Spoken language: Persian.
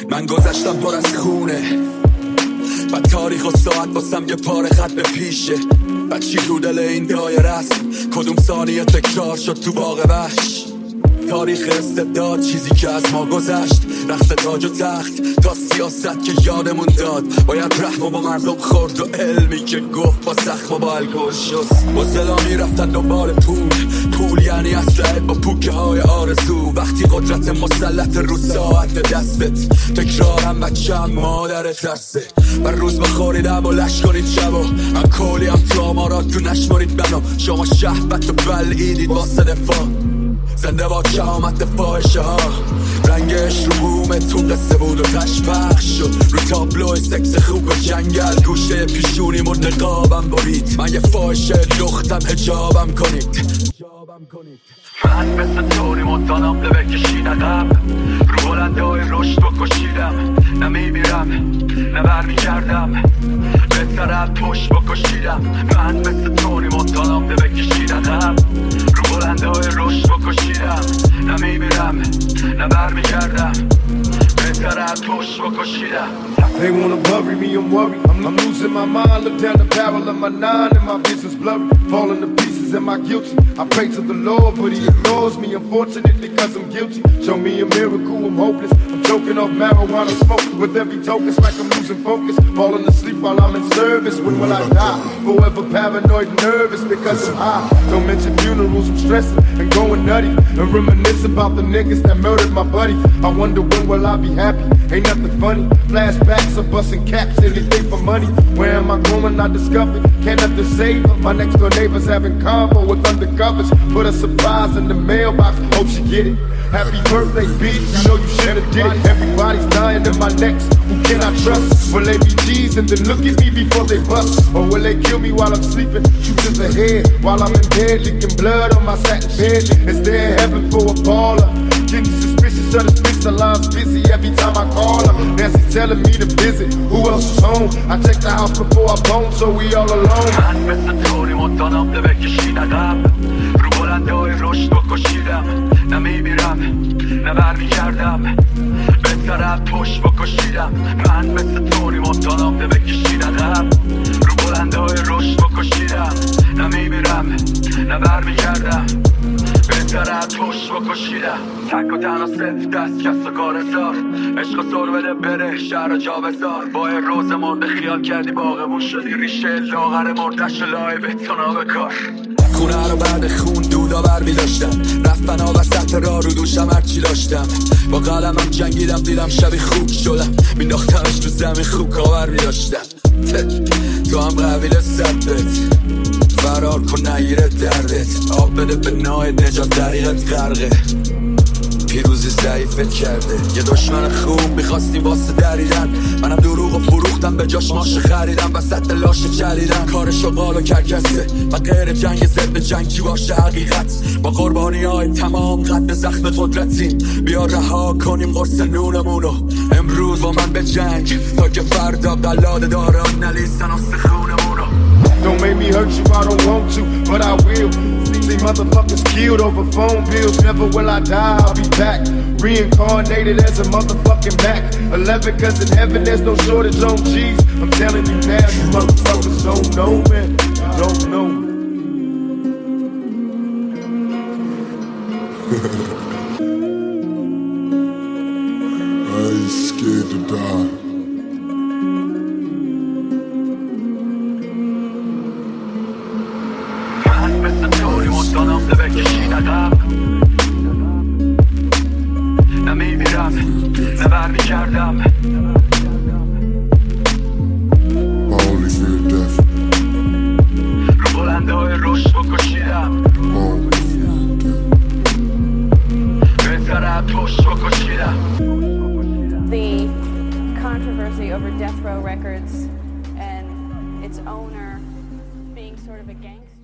من گذشتم پر از خونه، بعد تاریخ و ساعت واسم یه پاره خط به پیشه. بعد چی رو دل این دایره است؟ کدوم ثانیه تکرار شد تو باغ وحش؟ تاریخ استبداد، چیزی که از ما گذشت، رقص تاج و تخت تا سیاست که یادمون داد. باید رحم و با مردم خورد و علمی که گفت با زخم و با الکل شست. با سلامی رفتن دنبال پول یعنی اسلحه با پوکه های آرزو. وقتی قدرت مسلط رو ساعت دستت، تکرارم بچم مادر ترسه. بر روز بخوریدم و لش کنید شبا، من کلی هم تو آمارات تو نشمارید منو. شما شهبت و بلعیدید واسه دفاع، زنده با شهامت فاحشه ها. رنگش رو بومتون قصه بود و تشپخش شد رو تابلو سکس خوب و جنگل. گوشه پیشونیم و نقابم برید، من یه فاحشه لختم حجابم کنید. من مثل توری مدانم به بکشید عقب، رو بلنده های رشد و کشیدم. نمیمیرم نه برمیگردم، به طرف پشت بکشیدم. من مثل توری مدانم به بکشید عقب، رو بلنده های رشد و کشیدم. نمیمیرم نه برمیگردم، به طرف پشت بکشیدم. They wanna bury me, I'm worried. I'm losing my mind, look down the barrel of my nine and my vision's blurry. Falling to pieces, am I guilty? I pray to the Lord, but he ignores me, unfortunately, cause I'm guilty. Show me a miracle, I'm hopeless. I'm choking off marijuana smoke with every token, it's like I'm losing focus. Falling asleep while I'm in service, when will I die? Forever paranoid and nervous because I'm high. Don't mention funerals, I'm stressing and going nutty, and reminisce about the niggas that murdered my buddy. I wonder when will I be happy? Ain't nothing funny. Flashbacks of busting caps, anything for money. Where am I going? I discovered can't nothing save her. My next door neighbors having combo with undercovers. Put a surprise in the mailbox, hope she get it. Happy birthday, bitch, you know you should've did it. Everybody's dying in my necks, who can I trust? Will they be G's and then look at me before they bust? Or will they kill me while I'm sleeping, shoot to the head while I'm in bed, leaking blood on my satin bed? Is there heaven for a baller? Getting suspicious of this bitch, the line's busy every time I call her. Nancy telling me to visit, who else is home? I check the house before I bone, so we all alone. من مثل توری مدانم به بکشید عقب، رو بلنده های رشد و کشیدم. نمیمیرم نه برمیگردم، به طرف پشت بکشیدم. من مثل توری مدانم به بکشید عقب، رو بلنده های رشد و کشیدم. نمیمیرم نه برمیگردم، به طرف پشت بکشیدم. تک و تنها صرف دست کس و کار هزار، عشق سر بده بره شهر و جا بزار. با روز مرده خیال کردی باغمون شدی، ریشه لاغر مردش لای بتونا به کار. خونه رو بعد خون دودا بر می داشتم، رفت بنا وسط را رو دوشم هرچی داشتم. با قلمم جنگیدم دیدم شبی خوب شدم، مینداختمش تو زمین خوب کاور می داشتم. تو هم قبیل صدت فرار کن نگیره دردت، آب بده به نای نجات طریقت غرقه. پیروزی ضعیفت کرده، یه دشمن خوب میخواستی واسه دریدن. منم دروغ و فروختم به جاش ماشه خریدم، وسط لاشه چریدم. کار شغال و کرکسه و غیر جنگ ضد جنگی باشه حقیقت. با قربانی های تمام قد زخم قدرتیم، بیا رها کنیم قرص نونمونو امروز با من به جنگ، تا که فردا قلاده داران نلیستن استخونمونو. Don't make me hurt you, I don't want to, but I will. See motherfuckers killed over phone bills. Never will I die, I'll be back, reincarnated as a motherfucking Mac 11, cause in heaven there's no shortage on G's. I'm telling you now, you motherfuckers don't know, man. You don't know. I ain't scared to die. مثل توری مدانم به بکشید عقب، نمیمیرم نه برمیگردم. Only fear death. رو بلنده های رشد بکشیدم، Only fear death. به طرف پشت بکشیدم. The controversy over Death Row Records and its owner being sort of a gangster.